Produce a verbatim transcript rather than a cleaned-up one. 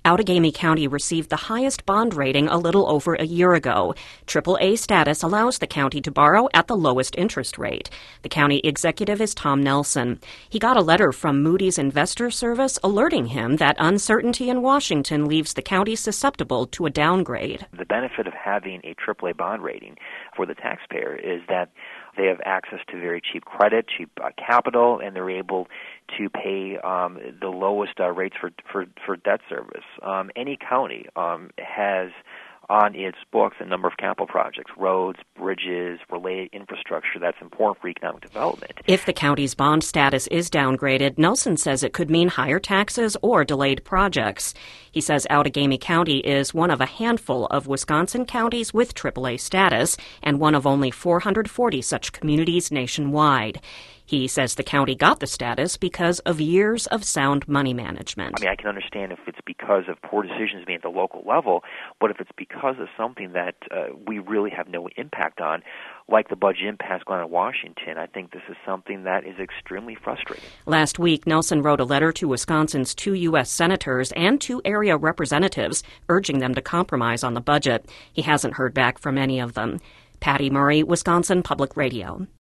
Outagamie County received the highest bond rating a little over a year ago. triple A status allows the county to borrow at the lowest interest rate. The county executive is Tom Nelson. He got a letter from Moody's Investor Service alerting him that uncertainty in Washington leaves the county susceptible to a downgrade. The benefit of having a triple A bond rating for the taxpayer is that they have access to very cheap credit, cheap uh, capital, and they're able to pay um, the lowest uh, rates for, for, for debt service. Um, any county um, has on its books a number of capital projects, roads, bridges, related infrastructure that's important for economic development. If the county's bond status is downgraded, Nelson says it could mean higher taxes or delayed projects. He says Outagamie County is one of a handful of Wisconsin counties with triple A status and one of only four hundred forty such communities nationwide. He says the county got the status because of years of sound money management. I mean, I can understand if it's because of poor decisions made at the local level, but if it's because of something that uh, we really have no impact on, like the budget impasse going on in Washington, I think this is something that is extremely frustrating. Last week, Nelson wrote a letter to Wisconsin's two U S senators and two area representatives urging them to compromise on the budget. He hasn't heard back from any of them. Patty Murray, Wisconsin Public Radio.